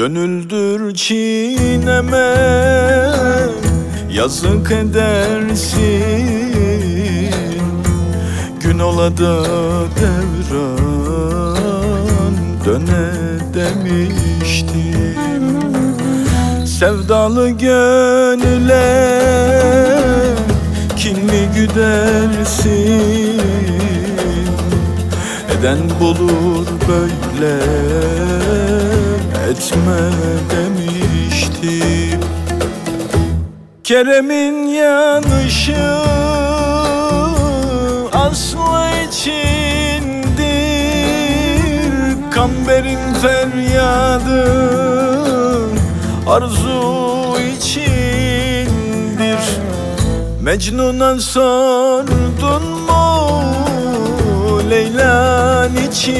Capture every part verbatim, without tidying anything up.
Gönüldür çiğneme, yazık edersin. Gün ola da devran döne demiştim. Sevdalı gönüle kin mi güdersin? Eden bulur böyle, etme demiştim. Kerem'in yanışı aslı içindir. Kamber'in feryadı arzu içindir. Mecnun'a sordun mu, Leyla'nın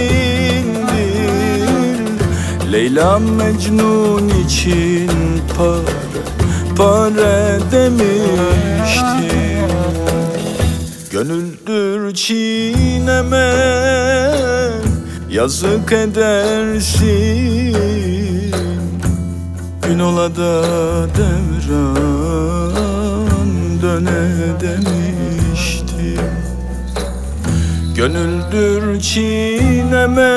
içindir. Leyla Mecnun için para, para demiştim. Gönüldür çiğneme, yazık edersin. Gün ola da devran döne demiştim. Gönüldür çiğneme,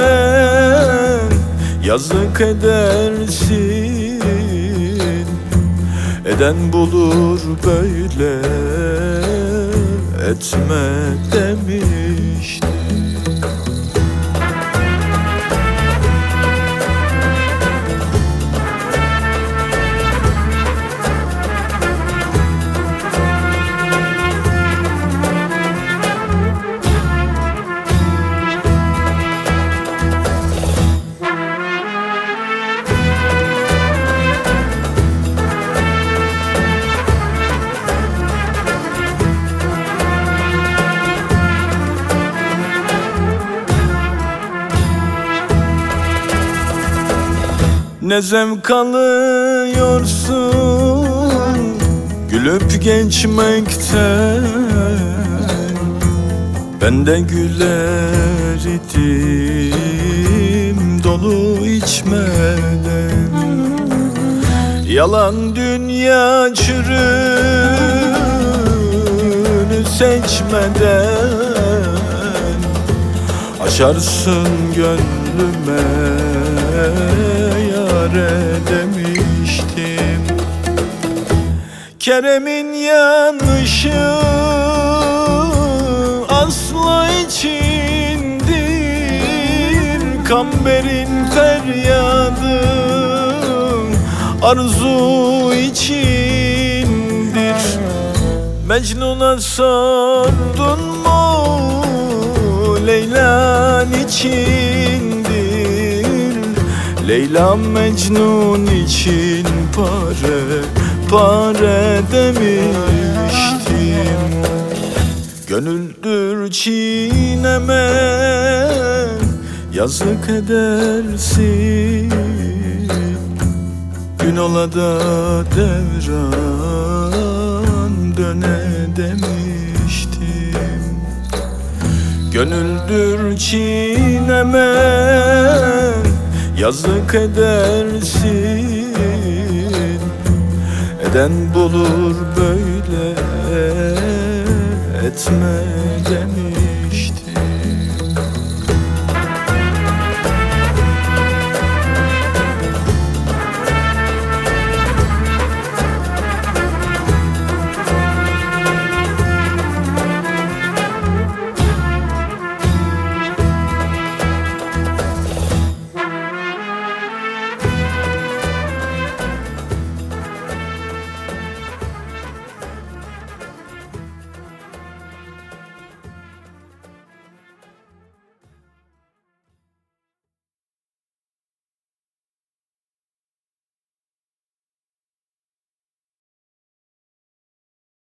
yazık edersin. Eden bulur böyle, etme demiştim. Ne zevk alıyorsun gülüp geçmekten, ben de güler idim dolu içmeden. Yalan dünya çürünü seçmeden, açarsın gönlüme demiştim. Kerem'in yanışı aslı içindir. Kamber'in feryadı arzu içindir. Mecnun'a sordun mu, Leyla'nın içindir. Leyla Mecnun için pare, pare demiştim. Gönüldür çiğneme, yazık edersin. Gün ola da devran döne demiştim. Gönüldür çiğneme, yazık edersin. Eden bulur böyle, etme demiş.